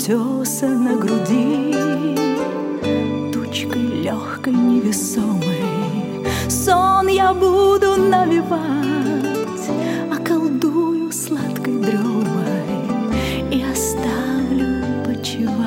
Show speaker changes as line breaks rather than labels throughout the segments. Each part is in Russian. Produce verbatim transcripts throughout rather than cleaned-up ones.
утеса на груди, тучкой легкой невесомой сон я буду навевать, околдую сладкой дремой и оставлю почивать.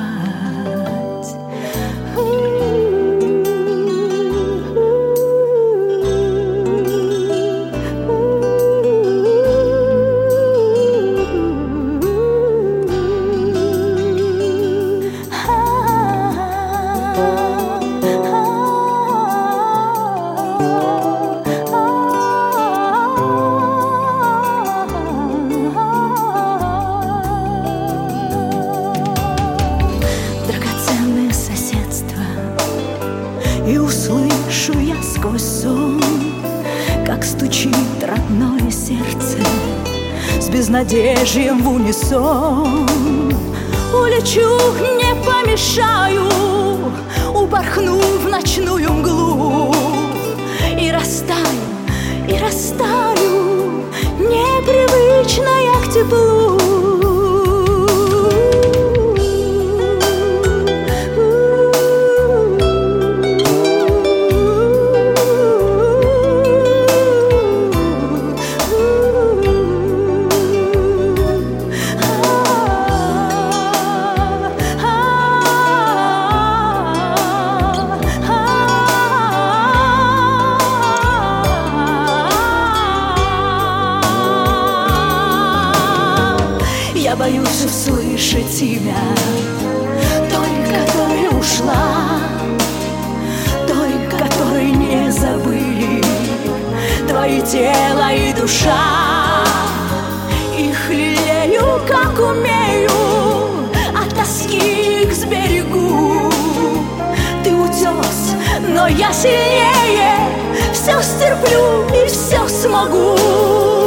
И услышу я сквозь сон, как стучит родное сердце с безнадежьем в унисон. Улечу, не помешаю, упорхну в ночную мглу и растаю, и растаю, непривычная к теплу. Я боюсь услышать тебя, той, которая ушла, той, которой не забыли твои тело и душа. Их лелею, как умею, от тоски их сберегу. Ты утес, но я сильнее, все стерплю и все смогу.